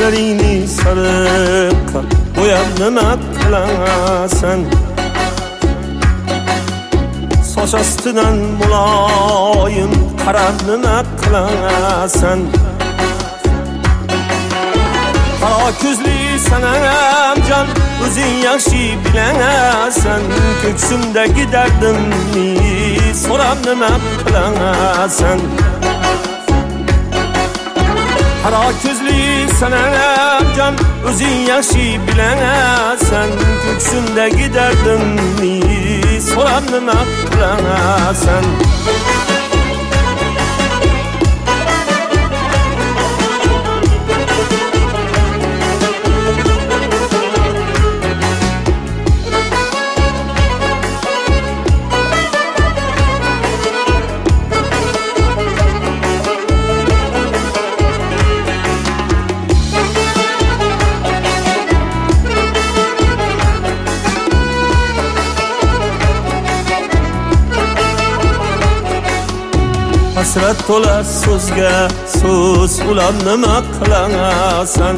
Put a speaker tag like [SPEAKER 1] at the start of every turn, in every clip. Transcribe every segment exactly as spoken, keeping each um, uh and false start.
[SPEAKER 1] Sochlarini sarıp boyab nima qilasan? Soch ostidan muloyim qarab nima qilasan? Qaro ko'zli sanam jon, o'zing yaxshi bilasan. Ko'ksimdagi dardimni so'rab nima qilasan? Qaro ko'zli sanam jon, o'zing yaxshi bilasan. Ko'ksimdagi dardimni so'rab nima qilasan? Hasrat to'la so'zga so'z ulab nima qilasan?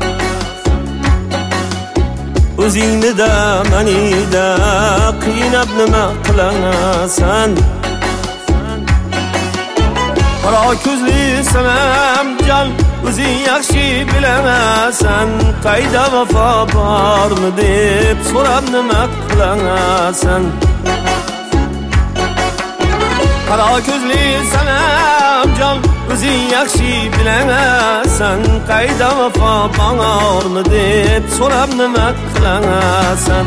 [SPEAKER 1] O'zingni da manida qiynab nima qilasan? Qaro ko'zli sanam jon, o'zing yaxshi bilasan. Qayda vafo bormi deb so'rab nima qilasan? Qaro ko'zli sanam jon, o'zing yaxshi bilasan. Qayda vafo bormi deb so'rab nima qilasan?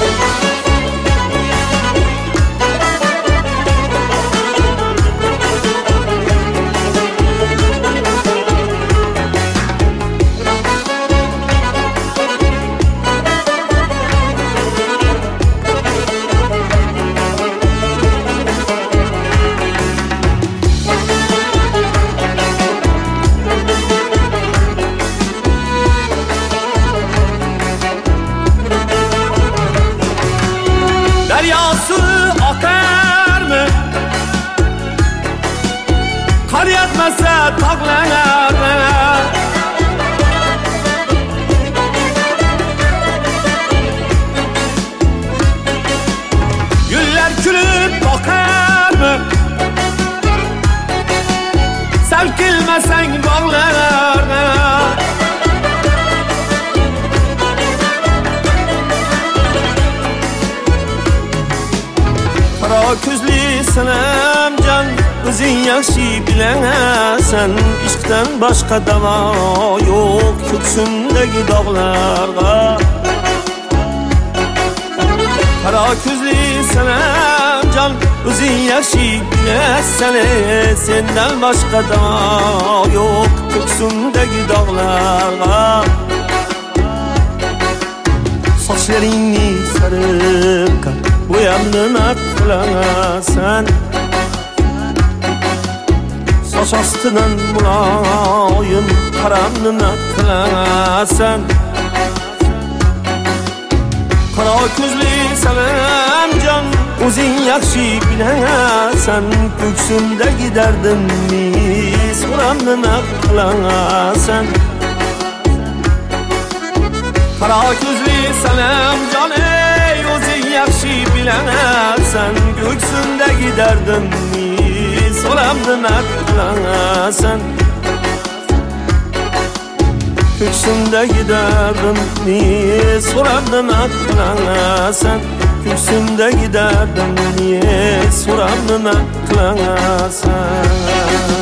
[SPEAKER 1] Daryosi oqarmi? Qor yog'masa tog'larga. Gullar kulib boqarmi? Sal kelmasang bog'larga. Qaro ko'zli sanam jon, o'zing yaxshi bilasan. Ishqdan boshqa davo yo'q ko'ksimdagi dog'larga. Qaro ko'zli sanam jon, o'zing yaxshi bilasan. Sendan boshqa davo yo'q ko'ksimdagi dog'larga. Sochlaringni sarib boyab nima qilasan? Soch ostidan muloyim qarab nima qilasan? Qaro ko'zli sanam jon, o'zing yaxshi bilasan. Ko'ksimdagi dardimni so'rab nima qilasan? Qaro ko'zli sanam jon, o'zing yaxshi bilasan. Ko'ksimdagi dardimni so'rab nima qilasan? Ko'ksimdagi dardimni so'rab nima qilasan? Ko'ksimdagi dardimni so'rab nima qilasan?